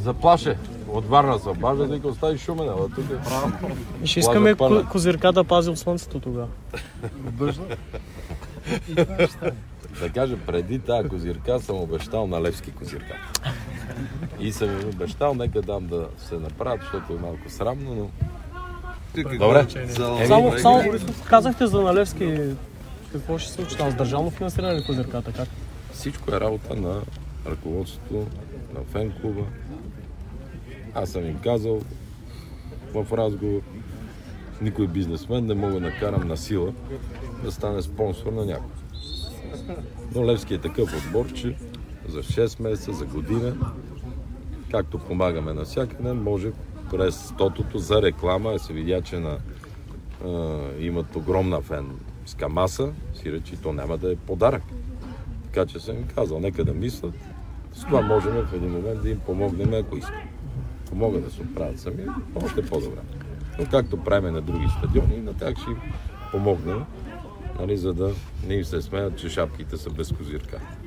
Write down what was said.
Заплаше. От Варна се обажда, дека остави Шумен, ала тук е. И ще искаме Козирка да пази от слънцето тогава. Бързо. Да кажа, преди тази Козирка съм обещал на Левски Козирка. И съм им обещал, нека дам да се направят, защото е малко срамно, но... Добре. Само казахте за Налевски, какво ще се случи там? С държавно финансиране ли Козирката? Как? Всичко е работа на ръководството, на фен-клуба. Аз съм им казал в разговор, никой бизнесмен не мога да накарам на сила да стане спонсор на някой. Но Левски е такъв отбор, че за 6 месеца, за година, както помагаме навсякъде, може през тотото за реклама, да се видя, че имат огромна фенска маса, си речи, то няма да е подарък. Така че съм им казал, нека да мислят. С това можем в един момент да им помогнем, ако искат. Ако могат да се оправят сами, още по-добре. Но както правим на други стадиони, на тях ще им помогнем, нали, за да не им се смеят, че шапките са без козирка.